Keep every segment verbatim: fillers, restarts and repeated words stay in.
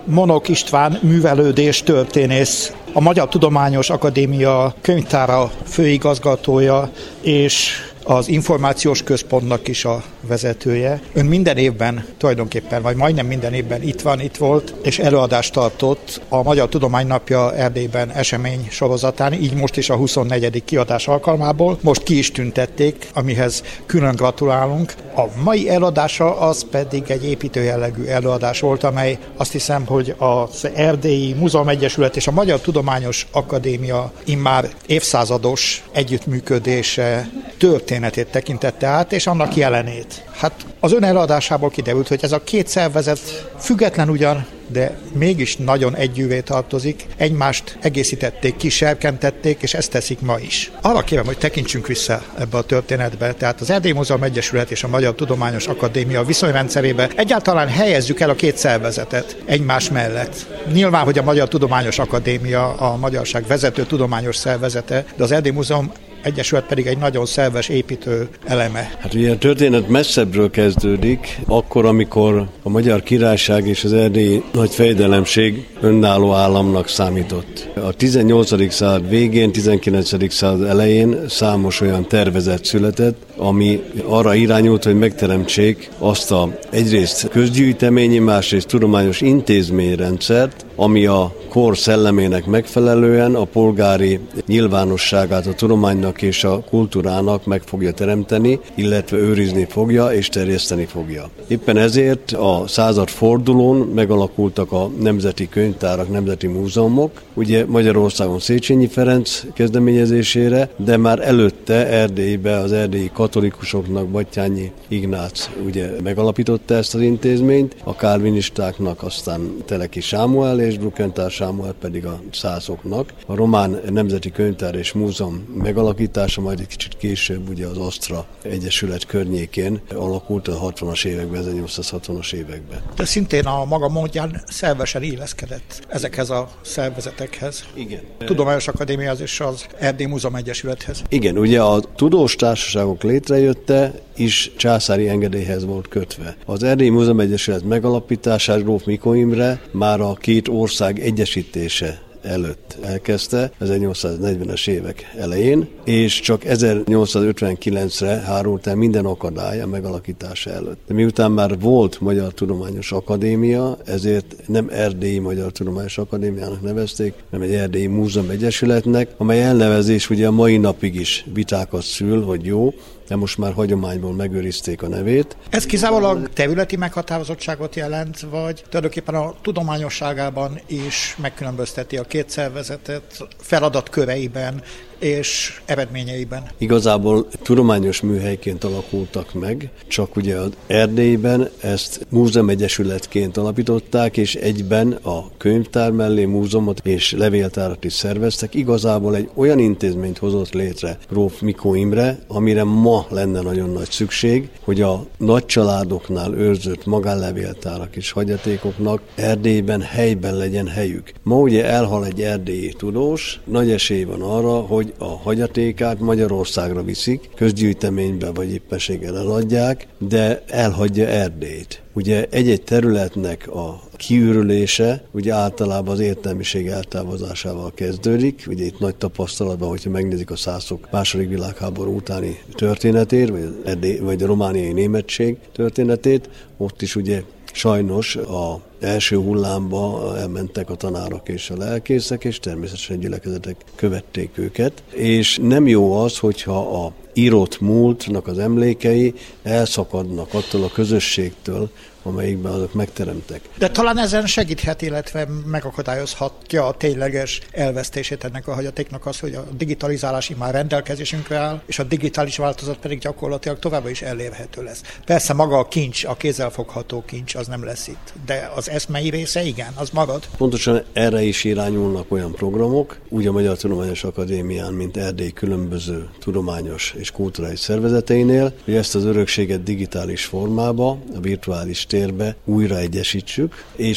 Monok István művelődés történész, a Magyar Tudományos Akadémia könyvtára főigazgatója, és az információs központnak is a vezetője. Ön minden évben tulajdonképpen, vagy majdnem minden évben itt van, itt volt, és előadást tartott a Magyar Tudomány Napja Erdélyben esemény sorozatán, így most is a huszonnegyedik kiadás alkalmából. Most ki is tüntették, amihez külön gratulálunk. A mai előadása az pedig egy építőjellegű előadás volt, amely azt hiszem, hogy az Erdélyi Múzeumegyesület és a Magyar Tudományos Akadémia immár évszázados együttműködése történetét tekintette át, és annak jelenét. Hát az ön előadásából kiderült, hogy ez a két szervezet független ugyan, de mégis nagyon együvé tartozik, egymást egészítették ki, serkentették, és ezt teszik ma is. Arra kérem, hogy tekintsünk vissza ebbe a történetbe, tehát az Erdélyi Múzeumegyesület és a Magyar Tudományos Akadémia viszonyrendszerébe egyáltalán helyezzük el a két szervezetet egymás mellett. Nyilván, hogy a Magyar Tudományos Akadémia a magyarság vezető tudományos szervezete, de az Erdélyi Múzeum Egyesület pedig egy nagyon szerves építő eleme. Hát ugye a történet messzebbről kezdődik, akkor, amikor a Magyar Királyság és az erdélyi nagy fejdelemség önálló államnak számított. A tizennyolcadik század végén, tizenkilencedik század elején számos olyan tervezet született, ami arra irányult, hogy megteremtsék azt a egyrészt közgyűjteményi, másrészt tudományos intézményrendszert, ami a kor szellemének megfelelően a polgári nyilvánosságát a tudománynak és a kultúrának meg fogja teremteni, illetve őrizni fogja és terjeszteni fogja. Éppen ezért a századfordulón megalakultak a nemzeti könyvtárak, nemzeti múzeumok, ugye Magyarországon Széchenyi Ferenc kezdeményezésére, de már előtte Erdélybe az erdélyi katolikusoknak Batthyány Ignác ugye megalapította ezt az intézményt, a kálvinistáknak aztán Teleki Sámuel és Bruckentál Sámuel pedig a szászoknak. A Román Nemzeti Könyvtár és Múzeum megalakítása majd egy kicsit később ugye az Asztra Egyesület környékén alakult a hatvanas években, ezernyolcszázhatvanas években. De szintén a maga módján szervesen illeszkedett ezekhez a szervezetekhez. Igen. Tudományos Akadémiához és az Erdélyi Múzeum Egyesülethez. Igen, ugye a tudós társaságok létrejötte is császári engedélyhez volt kötve. Az Erdélyi Múzeum Egyesület megalapítását Gróf Mikó Imre már a két ország egyesítése előtt elkezdte, ezernyolcszáznegyvenes évek elején, és csak ezernyolcszázötvenkilencre hárult el minden akadály a megalakítása előtt. De miután már volt Magyar Tudományos Akadémia, ezért nem Erdélyi Magyar Tudományos Akadémiának nevezték, hanem egy Erdélyi Múzeum Egyesületnek, amely elnevezés ugye a mai napig is vitákat szül, hogy jó, de most már hagyományból megőrizték a nevét. Ez kizárólag területi meghatározottságot jelent, vagy tulajdonképpen a tudományosságában is megkülönbözteti a két szervezetet feladatköreiben és eredményeiben? Igazából tudományos műhelyként alakultak meg, csak ugye az Erdélyben ezt múzeumegyesületként alapították, és egyben a könyvtár mellé múzeumot és levéltárat is szerveztek. Igazából egy olyan intézményt hozott létre Gróf Mikó Imre, amire ma lenne nagyon nagy szükség, hogy a nagy családoknál őrzött magánlevéltárak és hagyatékoknak Erdélyben helyben legyen helyük. Ma ugye elhal egy erdélyi tudós, nagy esély van arra, hogy a hagyatékát Magyarországra viszik, közgyűjteménybe vagy éppenséggel eladják, de elhagyja Erdélyt. Ugye egy-egy területnek a kiürülése ugye általában az értelmiség eltávozásával kezdődik. Ugye itt nagy tapasztalatban, hogyha megnézik a szászok második világháború utáni történetét, vagy, Erdély, vagy a romániai németség történetét, ott is ugye sajnos a első hullámba elmentek a tanárok és a lelkészek, és természetesen gyülekezetek követték őket. És nem jó az, hogyha a írott múltnak az emlékei elszakadnak attól a közösségtől, amelyikben azok megteremtek. De talán ezen segíthet, illetve megakadályozhatja a tényleges elvesztését ennek a hagyatéknak az, hogy a digitalizálás immár rendelkezésünkre áll, és a digitális változat pedig gyakorlatilag továbbra is elérhető lesz. Persze maga a kincs, a kézzelfogható kincs az nem lesz itt, de az eszmei része igen, az marad. Pontosan erre is irányulnak olyan programok, úgy a Magyar Tudományos Akadémián, mint Erdély különböző tudományos és kulturális szervezeteinél, hogy ezt az örökséget digitális formába, a virtuális térbe újra egyesítsük, és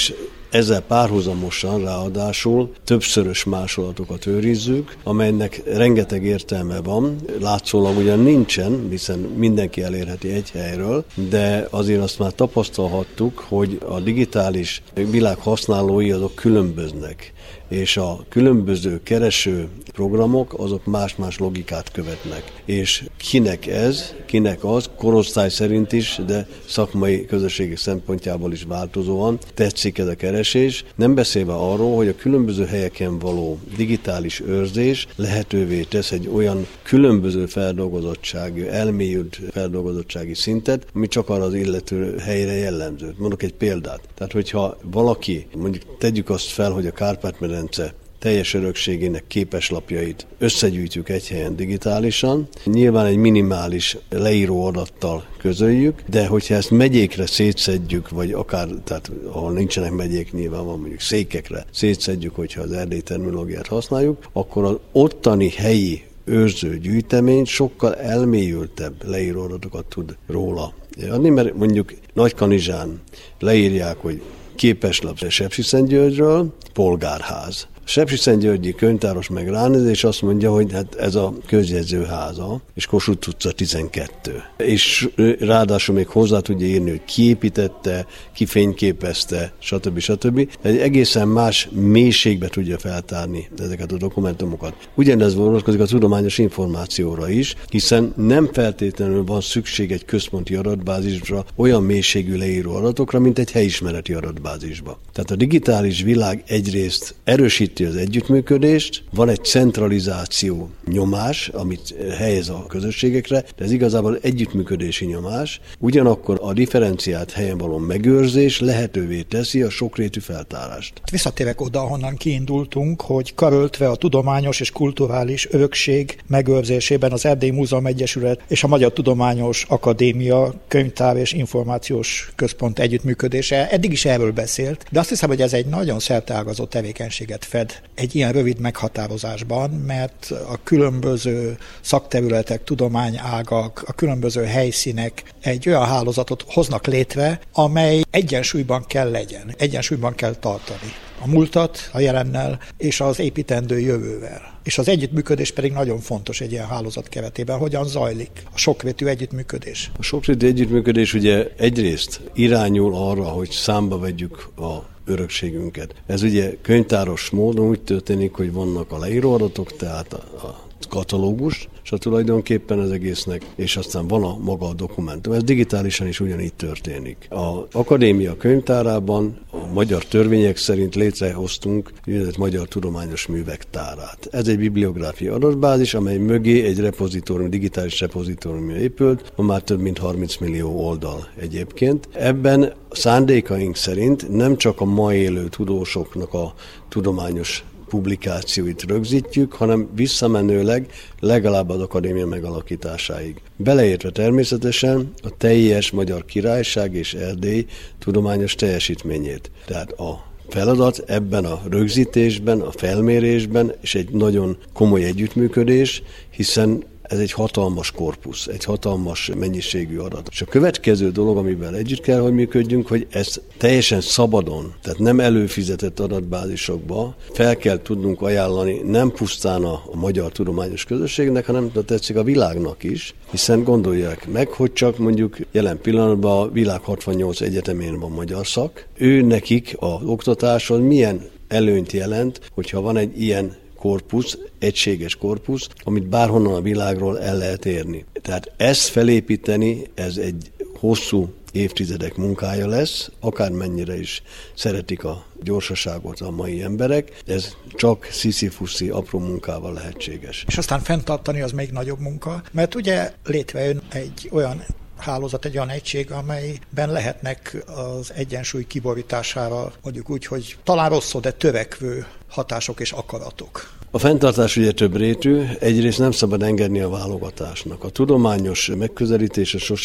ezzel párhuzamosan ráadásul többszörös másolatokat őrizzük, amelynek rengeteg értelme van. Látszólag ugyan nincsen, hiszen mindenki elérheti egy helyről, de azért azt már tapasztalhattuk, hogy a digitális világ használói azok különböznek, és a különböző kereső programok azok más-más logikát követnek. És kinek ez, kinek az, korosztály szerint is, de szakmai közösségi szempontjából is változóan tetszik ez a keresés. Nem beszélve arról, hogy a különböző helyeken való digitális őrzés lehetővé tesz egy olyan különböző feldolgozottsági, elmélyült feldolgozottsági szintet, ami csak arra az illető helyre jellemző. Mondok egy példát. Tehát, hogyha valaki, mondjuk tegyük azt fel, hogy a Kárpát-medence teljes örökségének képeslapjait összegyűjtjük egy helyen digitálisan. Nyilván egy minimális leíró adattal közöljük, de hogyha ezt megyékre szétszedjük, vagy akár, tehát ahol nincsenek megyék, nyilván van mondjuk székekre szétszedjük, hogyha az erdélyi terminológiát használjuk, akkor az ottani helyi őrző gyűjtemény sokkal elmélyültebb leíró adatokat tud róla adni, mert mondjuk Nagykanizsán leírják, hogy képeslap Sepsiszentgyörgyről, polgárház. A Sepsiszentgyörgyi könyvtáros meg ránéz, és azt mondja, hogy hát ez a közjegyzőháza, és Kossuth utca tizenkettő. És ráadásul még hozzá tudja írni, hogy ki építette, ki fényképezte, stb. stb. Egy egészen más mélységbe tudja feltárni ezeket a dokumentumokat. Ugyanez vonatkozik a tudományos információra is, hiszen nem feltétlenül van szükség egy központi adatbázisra, olyan mélységű leíró adatokra, mint egy helyismereti adatbázisba. Tehát a digitális világ egyrészt erősít az együttműködést, van egy centralizáció nyomás, amit helyez a közösségekre, de ez igazából együttműködési nyomás, ugyanakkor a differenciált helyen való megőrzés lehetővé teszi a sokrétű feltárást. Visszatérek oda, ahonnan kiindultunk, hogy karöltve a tudományos és kulturális örökség megőrzésében az Erdélyi Múzeum Egyesület és a Magyar Tudományos Akadémia Könyvtár és Információs Központ együttműködése eddig is erről beszélt, de azt hiszem, hogy ez egy nagyon szerteágazó tevékenységet fed egy ilyen rövid meghatározásban, mert a különböző szakterületek, tudományágak, a különböző helyszínek egy olyan hálózatot hoznak létre, amely egyensúlyban kell legyen, egyensúlyban kell tartani a múltat a jelennel és az építendő jövővel. És az együttműködés pedig nagyon fontos egy ilyen hálózat keretében. Hogyan zajlik a sokrétű együttműködés? A sokrétű együttműködés ugye egyrészt irányul arra, hogy számba vegyük a örökségünket. Ez ugye könyvtáros módon úgy történik, hogy vannak a leíróadatok, tehát a, a katalógus, és a tulajdonképpen az egésznek, és aztán van a maga a dokumentum. Ez digitálisan is ugyanígy történik. Az akadémia könyvtárában a magyar törvények szerint létrehoztunk úgynevezett Magyar Tudományos Művek Tárát. Ez egy bibliográfiai adatbázis, amely mögé egy repozitórium, digitális repozitórium épült, ma már több mint harminc millió oldal egyébként. Ebben szándékaink szerint nem csak a ma élő tudósoknak a tudományos publikációit rögzítjük, hanem visszamenőleg legalább az akadémia megalakításáig. Beleértve természetesen a teljes Magyar Királyság és Erdély tudományos teljesítményét. Tehát a feladat ebben a rögzítésben, a felmérésben, és egy nagyon komoly együttműködés, hiszen ez egy hatalmas korpusz, egy hatalmas mennyiségű adat. És a következő dolog, amivel együtt kell, hogy működjünk, hogy ezt teljesen szabadon, tehát nem előfizetett adatbázisokba fel kell tudnunk ajánlani nem pusztán a, a magyar tudományos közösségnek, hanem de tetszik a világnak is, hiszen gondolják meg, hogy csak mondjuk jelen pillanatban a világ hatvannyolc egyetemén van magyar szak. Ő nekik az oktatáshoz milyen előnyt jelent, hogyha van egy ilyen korpusz, egységes korpusz, amit bárhonnan a világról el lehet érni. Tehát ezt felépíteni, ez egy hosszú évtizedek munkája lesz, akármennyire is szeretik a gyorsaságot a mai emberek, ez csak sziszifuszi apró munkával lehetséges. És aztán fenntartani az még nagyobb munka, mert ugye létrejön egy olyan hálózat, egy olyan egység, amelyben lehetnek az egyensúly kiborítására, mondjuk úgy, hogy talán rosszul, de törekvő hatások és akaratok. A fenntartás ugye több rétű, egyrészt nem szabad engedni a válogatásnak. A tudományos megközelítése sose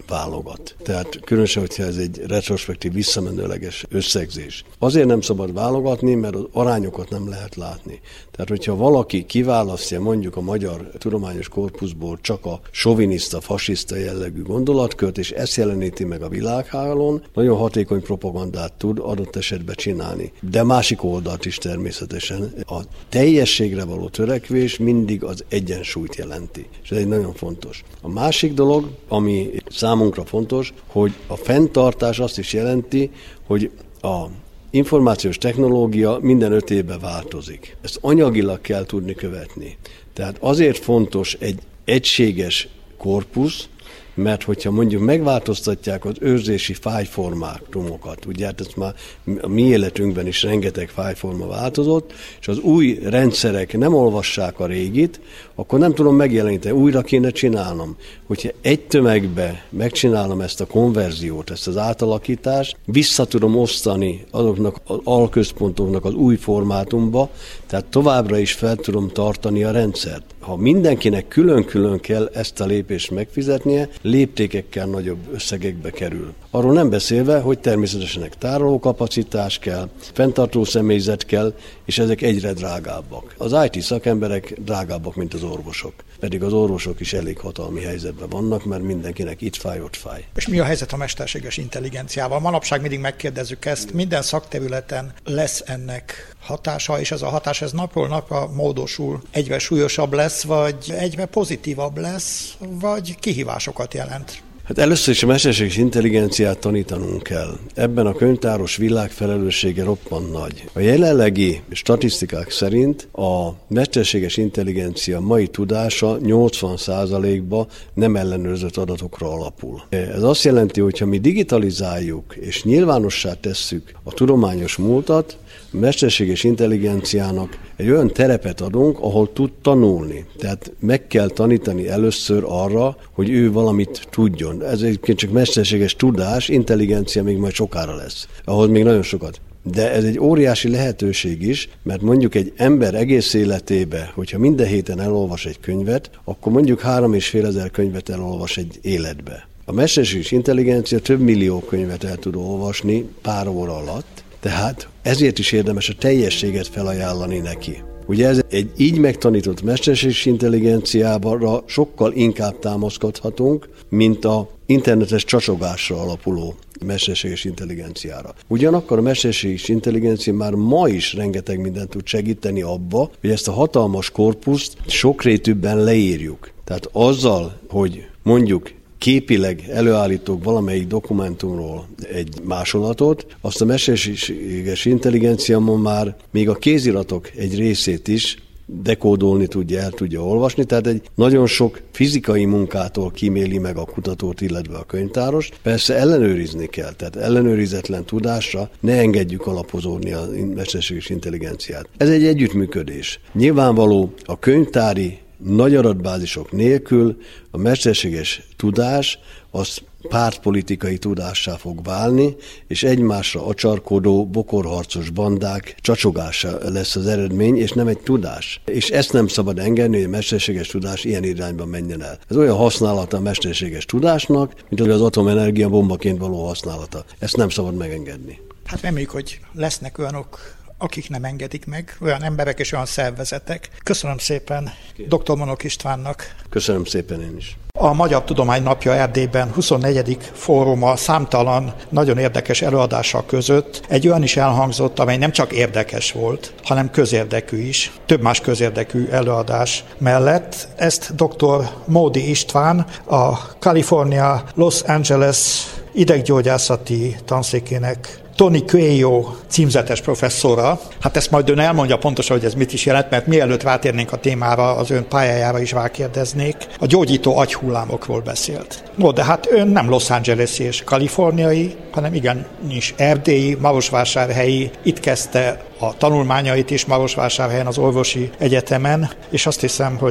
válogat. Tehát különösen, hogyha ez egy retrospektív, visszamenőleges összegzés. Azért nem szabad válogatni, mert az arányokat nem lehet látni. Tehát, hogyha valaki kiválasztja mondjuk a magyar tudományos korpuszból csak a soviniszta, fasiszta jellegű gondolatkört, és ezt jeleníti meg a világhálón, nagyon hatékony propagandát tud adott esetben csinálni. De másik oldalt is természetesen. A teljességre való törekvés mindig az egyensúlyt jelenti. És ez egy nagyon fontos. A másik dolog, ami számunkra fontos, hogy a fenntartás azt is jelenti, hogy a információs technológia minden öt évben változik. Ezt anyagilag kell tudni követni. Tehát azért fontos egy egységes korpusz, mert hogyha mondjuk megváltoztatják az őrzési fájlformátumokat, ugye hát ez már a mi életünkben is rengeteg fájlforma változott, és az új rendszerek nem olvassák a régit, akkor nem tudom megjeleníteni, újra kéne csinálnom. Hogyha egy tömegbe megcsinálom ezt a konverziót, ezt az átalakítást, vissza tudom osztani azoknak az alközpontoknak az új formátumba, tehát továbbra is fel tudom tartani a rendszert. Ha mindenkinek külön-külön kell ezt a lépést megfizetnie, léptékekkel nagyobb összegekbe kerül. Arról nem beszélve, hogy természetesen tárolókapacitás kell, fenntartó személyzet kell, és ezek egyre drágábbak. Az i té szakemberek drágábbak, mint az orvosok. Pedig az orvosok is elég hatalmi helyzetben vannak, mert mindenkinek itt fáj, ott fáj. És mi a helyzet a mesterséges intelligenciával? Manapság mindig megkérdezzük ezt, minden szakterületen lesz ennek hatása, és ez a hatás ez napról napra módosul. Egyre súlyosabb lesz, vagy egyre pozitívabb lesz, vagy kihívásokat jelent? Hát először is a mesterséges intelligenciát tanítanunk kell. Ebben a könyvtáros világ felelőssége roppant nagy. A jelenlegi statisztikák szerint a mesterséges intelligencia mai tudása nyolcvan százalékban nem ellenőrzött adatokra alapul. Ez azt jelenti, hogy ha mi digitalizáljuk és nyilvánossá tesszük a tudományos múltat, a mesterséges intelligenciának egy olyan terepet adunk, ahol tud tanulni. Tehát meg kell tanítani először arra, hogy ő valamit tudjon. Ez egyébként csak mesterséges tudás, intelligencia még majd sokára lesz. Ahhoz még nagyon sokat. De ez egy óriási lehetőség is, mert mondjuk egy ember egész életébe, hogyha minden héten elolvas egy könyvet, akkor mondjuk három és fél ezer könyvet elolvas egy életbe. A mesterséges intelligencia több millió könyvet el tud olvasni pár óra alatt, tehát ezért is érdemes a teljességet felajánlani neki. Ugye ez egy így megtanított mesterséges intelligenciára sokkal inkább támaszkodhatunk, mint a internetes csacsogásra alapuló mesterséges intelligenciára. Ugyanakkor a mesterséges intelligencia már ma is rengeteg mindent tud segíteni abba, hogy ezt a hatalmas korpuszt sokrétűbben leírjuk. Tehát azzal, hogy mondjuk képileg előállítok valamelyik dokumentumról egy másolatot, azt a mesterséges intelligencia ma már még a kéziratok egy részét is dekódolni tudja, el tudja olvasni, tehát egy nagyon sok fizikai munkától kíméli meg a kutatót, illetve a könyvtáros. Persze ellenőrizni kell, tehát ellenőrizetlen tudásra ne engedjük alapozódni a mesterséges intelligenciát. Ez egy együttműködés. Nyilvánvaló a könyvtári nagy adatbázisok nélkül a mesterséges tudás az pártpolitikai tudássá fog válni, és egymásra acsarkodó, bokorharcos bandák csacsogása lesz az eredmény, és nem egy tudás. És ezt nem szabad engedni, hogy a mesterséges tudás ilyen irányba menjen el. Ez olyan használata a mesterséges tudásnak, mint az atomenergia bombaként való használata. Ezt nem szabad megengedni. Hát reméljük, hogy lesznek olyanok, akik nem engedik meg, olyan emberek és olyan szervezetek. Köszönöm szépen doktor Monok Istvánnak. Köszönöm szépen én is. A Magyar Tudomány Napja Erdélyben huszonnegyedik fóruma számtalan nagyon érdekes előadással között egy olyan is elhangzott, amely nem csak érdekes volt, hanem közérdekű is. Több más közérdekű előadás mellett ezt doktor Módi István, a California Los Angeles ideggyógyászati tanszékének Tony Cuello címzetes professzora. Hát ezt majd ön elmondja pontosan, hogy ez mit is jelent, mert mielőtt rátérnénk a témára, az ön pályájára is rákérdeznék. A gyógyító agyhullámokról beszélt. No, de hát ön nem Los Angeles-i és kaliforniai, hanem igenis erdélyi, marosvásárhelyi. Itt kezdte a tanulmányait is Marosvásárhelyen az orvosi egyetemen, és azt hiszem, hogy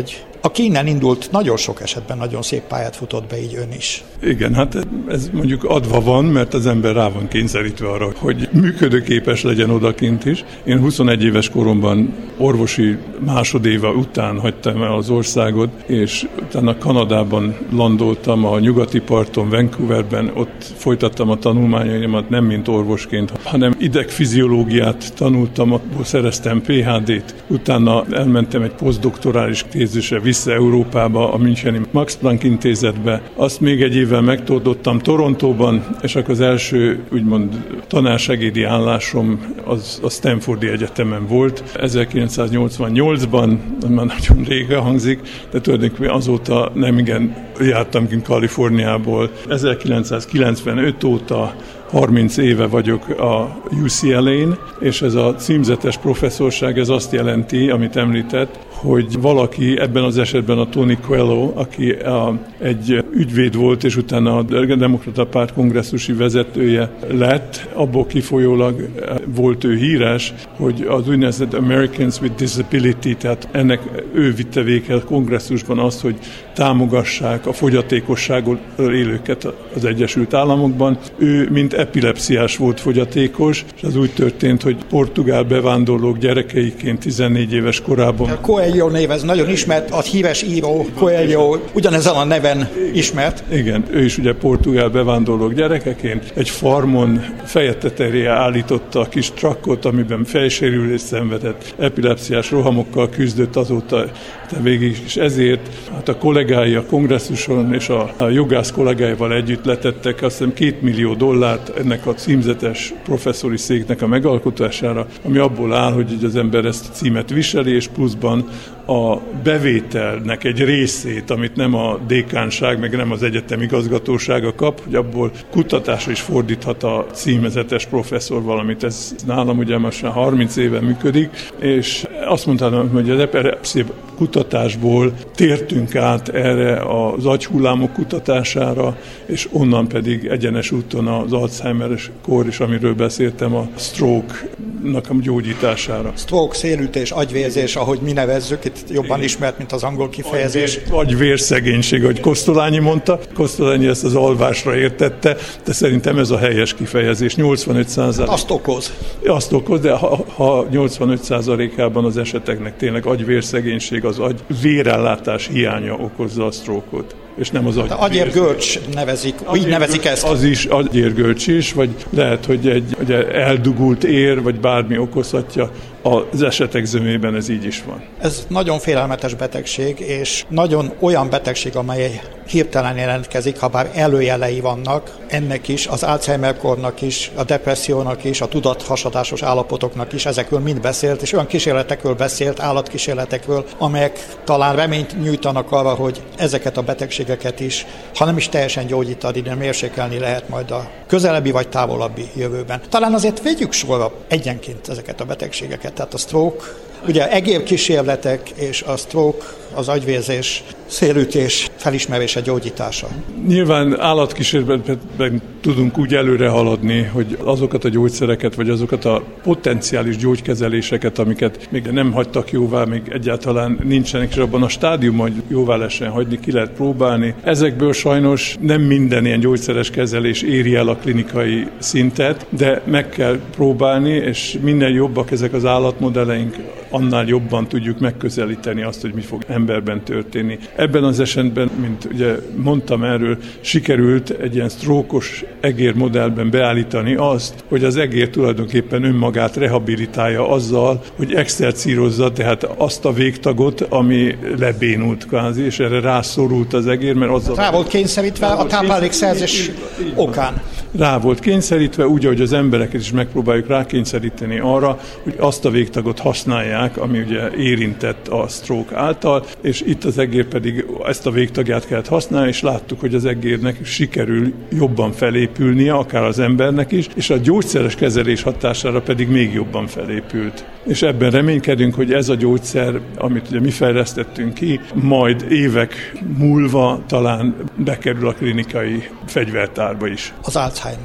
aki innen indult, nagyon sok esetben nagyon szép pályát futott be, így ön is. Igen, hát ez mondjuk adva van, mert az ember rá van kényszerítve arra, hogy működőképes legyen odakint is. Én huszonegy éves koromban orvosi másodéva után hagytam el az országot, és utána Kanadában landoltam a nyugati parton, Vancouverben, ott folytattam a tanulmányaimat nem mint orvosként, hanem idegfiziológiát tanultam, abból szereztem pé há dét. Utána elmentem egy posztdoktorális tézisre vissza Európába, a Müncheni Max Planck intézetbe. Azt még egy évvel megtöltöttem Torontóban, és akkor az első úgymond tanársegédi állásom az a Stanfordi Egyetemen volt. ezerkilencszáznyolcvannyolcban, már nagyon régen hangzik, de tulajdonképpen azóta nem igen jártam kint Kaliforniából. ezerkilencszázkilencvenöt óta harminc éve vagyok a u cé el á-n, és ez a címzetes professzorság, ez azt jelenti, amit említett, hogy valaki, ebben az esetben a Tony Coelho, aki a, egy ügyvéd volt, és utána a Demokrata Párt kongresszusi vezetője lett, abból kifolyólag volt ő híres, hogy az úgynevezett Americans with Disability, tehát ennek ő vitte véghez kongresszusban azt, hogy támogassák a fogyatékossággal élőket az Egyesült Államokban. Ő, mint epilepsziás volt fogyatékos, és az úgy történt, hogy portugál bevándorlók gyerekeiként tizennégy éves korában. A Coelho név, ez nagyon ismert, a híres író Coelho ugyanezen a neven ismert. Igen, ő is ugye portugál bevándorlók gyerekeként egy farmon feje tetejére állította a kis trakkot, amiben fejsérülést szenvedett, epilepsziás rohamokkal küzdött azóta de végig, és ezért hát a kollégái a kongresszuson és a, a jogász kollégáival együtt letettek azt hiszem két millió dollárt ennek a címzetes professzori széknek a megalkotására, ami abból áll, hogy az ember ezt a címet viseli, és pluszban a bevételnek egy részét, amit nem a dékánság, meg nem az egyetem igazgatósága kap, hogy abból kutatásra is fordíthat a címezetes professzor valamit. Ez nálam ugye most már harminc éve működik, és azt mondtam, hogy az epilepszia kutatásból tértünk át erre az agyhullámok kutatására, és onnan pedig egyenes úton az Alzheimer-es kór is, amiről beszéltem, a stroke-nak a gyógyítására. Stroke, szélütés, agyvérzés, ahogy mi nevezzük, itt jobban ismert, mint az angol kifejezés. Agyvérszegénység, ahogy Kosztolányi mondta. Kosztolányi ezt az alvásra értette, de szerintem ez a helyes kifejezés. nyolcvanöt százalék. Azt okoz. Azt okoz, de ha, ha nyolcvanöt százalékában az eseteknek tényleg agyvérszegénység, az agy vérellátás hiánya okozza a sztrókot, és nem az agy. Agyérgörcs nevezik, agyér így nevezik ezt. Az is agyérgörcs is, vagy lehet, hogy egy ugye, eldugult ér, vagy bármi okozhatja. Az esetek zömében ez így is van. Ez nagyon félelmetes betegség, és nagyon olyan betegség, amely hirtelen jelentkezik, ha bár előjelei vannak, ennek is, az Alzheimer-kornak is, a depressziónak is, a tudathasadásos állapotoknak is, ezekről mind beszélt, és olyan kísérletekről beszélt, állatkísérletekről, amelyek talán reményt nyújtanak arra, hogy ezeket a betegségeket is, ha nem is teljesen gyógyítani, de mérsékelni lehet majd a közelebbi vagy távolabbi jövőben. Talán azért vegyük sorra egyenként ezeket a betegségeket. Tehát a stroke, ugye egérkísérletek és a stroke, az agyvérzés, szélütés felismerése, gyógyítása. Nyilván állatkísérletben tudunk úgy előre haladni, hogy azokat a gyógyszereket, vagy azokat a potenciális gyógykezeléseket, amiket még nem hagytak jóvá, még egyáltalán nincsenek, és abban a stádiumban, hogy jóvá lehessen hagyni, ki lehet próbálni. Ezekből sajnos nem minden ilyen gyógyszeres kezelés éri el a klinikai szintet, de meg kell próbálni, és minél jobbak ezek az állatmodelleink, annál jobban tudjuk megközelíteni azt, hogy mi fog emberben történni. Ebben az esetben, mint ugye mondtam erről, sikerült egy ilyen sztrókos egér modellben beállítani azt, hogy az egér tulajdonképpen önmagát rehabilitálja azzal, hogy exercírozza, tehát azt a végtagot, ami lebénult kvázi, és erre rászorult az egér, mert azzal... Rá volt kényszerítve a táplálékszerzés okán. Rá volt kényszerítve, úgy, ahogy az embereket is megpróbáljuk rákényszeríteni arra, hogy azt a végtagot használják, ami ugye érintett a stroke által, és itt az egér pedig ezt a végtagját kellett használni, és láttuk, hogy az egérnek sikerül jobban felépülnie, akár az embernek is, és a gyógyszeres kezelés hatására pedig még jobban felépült. És ebben reménykedünk, hogy ez a gyógyszer, amit ugye mi fejlesztettünk ki, majd évek múlva talán bekerül a klinikai fegyvertárba is. Az Alzheimer.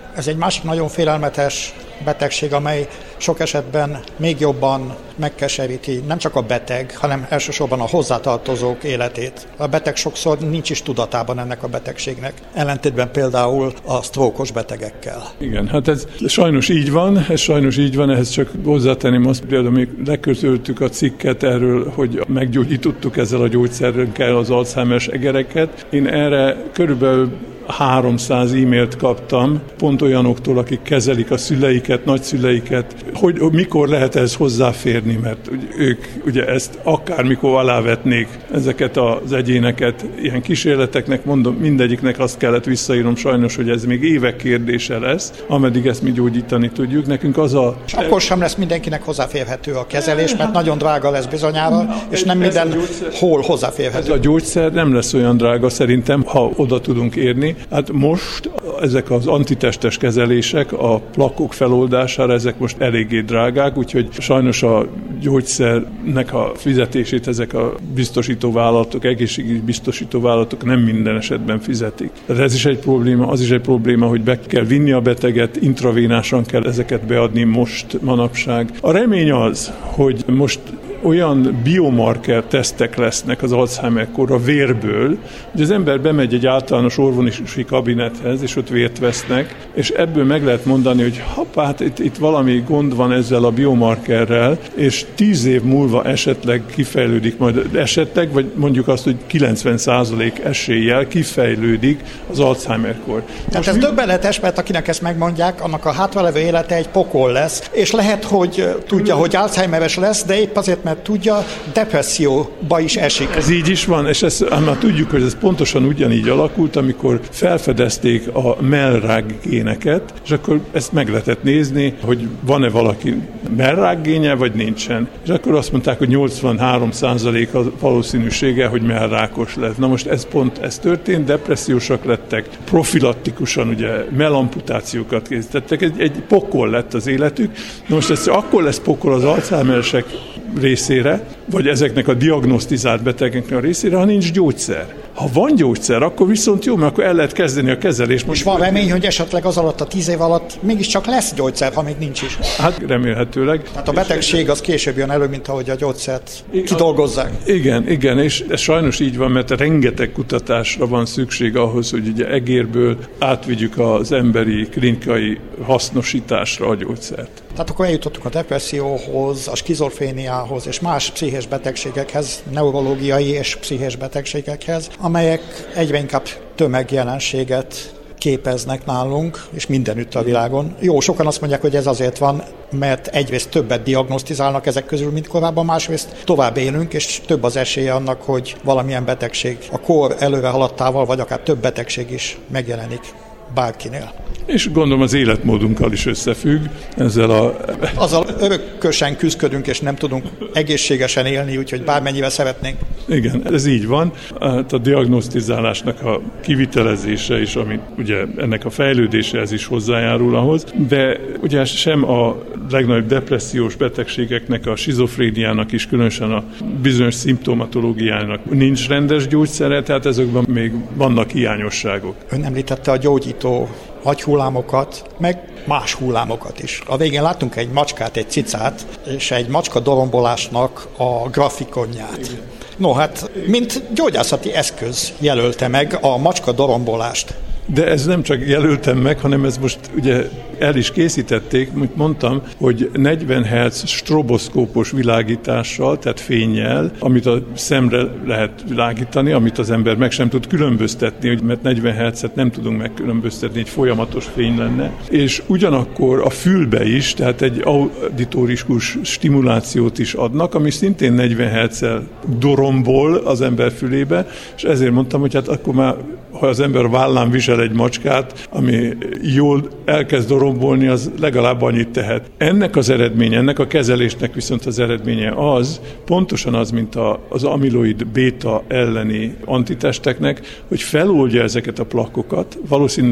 Ez egy másik nagyon félelmetes betegség, amely sok esetben még jobban megkeseríti nem csak a beteg, hanem elsősorban a hozzátartozók életét. A beteg sokszor nincs is tudatában ennek a betegségnek, ellentétben például a sztrókos betegekkel. Igen, hát ez sajnos így van, ez sajnos így van, ehhez csak hozzátenném azt, például még leközöltük a cikket erről, hogy meggyógyítottuk ezzel a gyógyszerünkkel az Alzheimer-es egereket. Én erre körülbelül háromszáz e-mailt kaptam, pont olyanoktól, akik kezelik a szüleiket, nagyszüleiket, hogy mikor lehet ez hozzáférni, mert ők ugye ezt akármikor alávetnék ezeket az egyéneket. Ilyen kísérleteknek mondom, mindegyiknek azt kellett visszaírnom sajnos, hogy ez még évek kérdése lesz, ameddig ezt mi gyógyítani tudjuk. Nekünk az a... És akkor sem lesz mindenkinek hozzáférhető a kezelés, mert nagyon drága lesz bizonyára, és nem minden hol hozzáférhető. Ez a gyógyszer nem lesz olyan drága szerintem, ha oda tudunk érni. Hát most ezek az antitestes kezelések a plakok feloldására, ezek most eléggé drágák, úgyhogy sajnos a gyógyszernek a fizetését ezek a biztosító vállalatok, egészségügyi biztosító vállalatok nem minden esetben fizetik. Tehát ez is egy probléma, az is egy probléma, hogy be kell vinni a beteget, intravénásan kell ezeket beadni most manapság. A remény az, hogy most olyan biomarker tesztek lesznek az Alzheimer-kor a vérből, hogy az ember bemegy egy általános orvosi kabinethez, és ott vért vesznek, és ebből meg lehet mondani, hogy hoppá, hát itt, itt valami gond van ezzel a biomarkerrel, és tíz év múlva esetleg kifejlődik majd, esetleg, vagy mondjuk azt, hogy kilencven százalék eséllyel kifejlődik az Alzheimer-kor. Tehát ez mi... döbbenetes, mert akinek ezt megmondják, annak a hátralevő élete egy pokol lesz, és lehet, hogy tudja, hogy Alzheimeres lesz, de épp azért, mert tudja, depresszióba is esik. Ez így is van, és ezt már tudjuk, hogy ez pontosan ugyanígy alakult, amikor felfedezték a mellrák géneket, és akkor ezt meg lehetett nézni, hogy van-e valaki mellrák génje, vagy nincsen. És akkor azt mondták, hogy nyolcvanhárom százalék a valószínűsége, hogy mellrákos lesz. Na most ez pont ez történt, depressziósak lettek, profilaktikusan ugye mellamputációkat készítettek, egy, egy pokol lett az életük. Na most ez akkor lesz pokol az Alzheimeresek részére, vagy ezeknek a diagnosztizált betegeknek a részére, ha nincs gyógyszer. Ha van gyógyszer, akkor viszont jó, mert akkor el lehet kezdeni a kezelést. Most van remény, hogy esetleg az alatt a tíz év alatt mégiscsak lesz gyógyszer, ha még nincs is. Hát remélhetőleg. Tehát a betegség az később jön elő, mint ahogy a gyógyszert kidolgozzák. Igen, igen, és ez sajnos így van, mert rengeteg kutatásra van szükség ahhoz, hogy ugye egérből átvigyük az emberi klinikai hasznosításra a gyógyszert. Tehát akkor eljutottuk a depresszióhoz, a skizofréniához és más pszichés betegségekhez, neurológiai és pszichés betegségekhez, amelyek egyre inkább tömegjelenséget képeznek nálunk, és mindenütt a világon. Jó, sokan azt mondják, hogy ez azért van, mert egyrészt többet diagnosztizálnak ezek közül, mint korábban, másrészt tovább élünk, és több az esélye annak, hogy valamilyen betegség a kor előre haladtával, vagy akár több betegség is megjelenik bárkinél. És gondolom az életmódunkkal is összefügg ezzel a... Azzal örökösen küzdködünk, és nem tudunk egészségesen élni, úgyhogy bármennyire szeretnénk. Igen, ez így van. Hát a diagnosztizálásnak a kivitelezése is, ami ugye ennek a fejlődése, ez is hozzájárul ahhoz, de ugye sem a legnagyobb depressziós betegségeknek, a skizofréniának is, különösen a bizonyos szimptomatológiának nincs rendes gyógyszere, tehát ezekben még vannak hiányosságok. Ön említette a gyógyító agyhullámokat, meg más hullámokat is. A végén láttunk egy macskát, egy cicát, és egy macska dorombolásnak a grafikonját. Igen. No, hát, mint gyógyászati eszköz jelölte meg a macska dorombolást. De ez nem csak jelöltem meg, hanem ez most ugye el is készítették, mint mondtam, hogy negyven hertz stroboszkópos világítással, tehát fénnyel, amit a szemre lehet világítani, amit az ember meg sem tud különböztetni, mert negyven hertzet nem tudunk megkülönböztetni, egy folyamatos fény lenne. És ugyanakkor a fülbe is, tehát egy auditorikus stimulációt is adnak, ami szintén negyven hertzel dorombol az ember fülébe, és ezért mondtam, hogy hát akkor már, ha az ember vállán visel egy macskát, ami jól elkezd dorombolni, az legalább annyit tehet. Ennek az eredménye, ennek a kezelésnek viszont az eredménye az, pontosan az, mint a, az amiloid béta elleni antitesteknek, hogy feloldja ezeket a plakokat, valószínűleg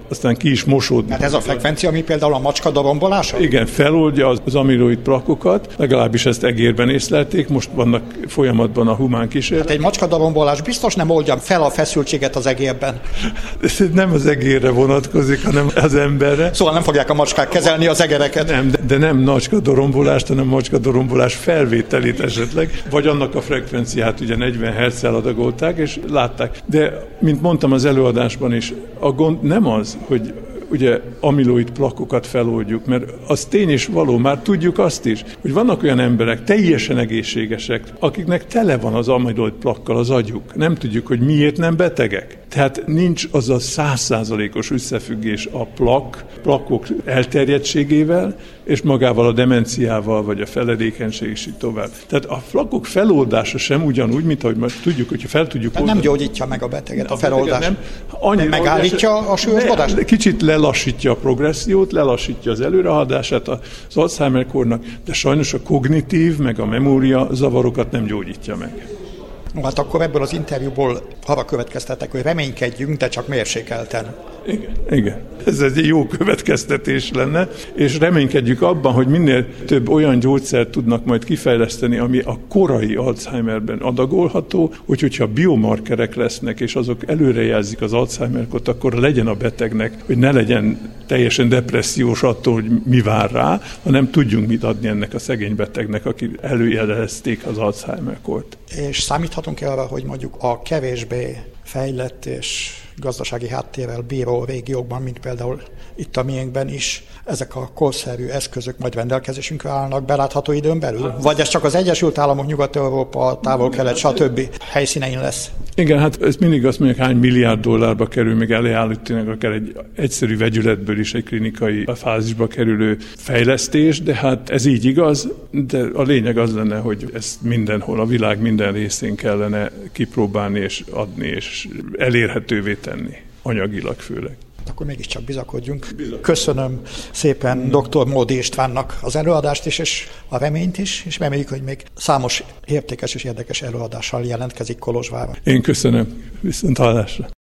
aztán ki is mosódik. Hát ez a frekvencia, ami például a macska dorombolása? Igen, feloldja az, az amiloid plakokat, legalábbis ezt egérben észlelték, most vannak folyamatban a humán kísérlet. Hát egy macska dorombolás biztos nem oldja fel a feszültséget az egérben. Ez nem az egérre vonatkozik, hanem az emberre. Szóval nem fogják a macskák kezelni az egereket. Nem, de, de nem macska dorombolást, hanem macska dorombolás felvételét esetleg, vagy annak a frekvenciát ugye negyven hertzsel adagolták, és látták. De, mint mondtam az előadásban is, a gond nem az, hogy ugye amiloid plakokat feloldjuk, mert az tény és való, már tudjuk azt is, hogy vannak olyan emberek, teljesen egészségesek, akiknek tele van az amiloid plakkal az agyuk. Nem tudjuk, hogy miért nem betegek. Tehát nincs az a száz százalékos összefüggés a plak, plakok elterjedtségével, és magával a demenciával, vagy a feledékenység is így tovább. Tehát a plakok feloldása sem ugyanúgy, mint ahogy most tudjuk, hogyha fel tudjuk oldani. Nem gyógyítja meg a beteget a, a feloldás. Nem, annyi, megállítja a súlyosbodást? Kicsit lelassítja a progressziót, lelassítja az előrehaladását az Alzheimer-kornak, de sajnos a kognitív, meg a memória zavarokat nem gyógyítja meg. No, hát akkor ebből az interjúból arra következtetek, hogy reménykedjünk, de csak mérsékelten. Igen, igen. Ez egy jó következtetés lenne, és reménykedjük abban, hogy minél több olyan gyógyszert tudnak majd kifejleszteni, ami a korai Alzheimerben adagolható, hogy hogyha biomarkerek lesznek, és azok előrejelzik az Alzheimer-kot, akkor legyen a betegnek, hogy ne legyen teljesen depressziós attól, hogy mi vár rá, hanem tudjunk mit adni ennek a szegény betegnek, aki előjelezték az Alzheimer-kort. És számíthatunk arra, hogy mondjuk a kevésbé fejlett és gazdasági háttérrel bíró régiókban, mint például itt a miénkben is, ezek a korszerű eszközök majd rendelkezésünkre állnak belátható időn belül? Vagy ez csak az Egyesült Államok, Nyugat-Európa, Távol-Kelet, stb. Helyszínein lesz? Igen, hát ez mindig azt mondják, hány milliárd dollárba kerül, még előállítani akár egy egyszerű vegyületből is egy klinikai fázisba kerülő fejlesztés, de hát ez így igaz, de a lényeg az lenne, hogy ezt mindenhol, a világ minden részén kellene kipróbálni és adni, és elérhetővé tenni, anyagilag főleg. Akkor mégiscsak bizakodjunk. Köszönöm szépen doktor Módi Istvánnak az előadást is, és a reményt is, és reméljük, hogy még számos értékes és érdekes előadással jelentkezik Kolozsvárra. Én köszönöm. Viszont hallásra.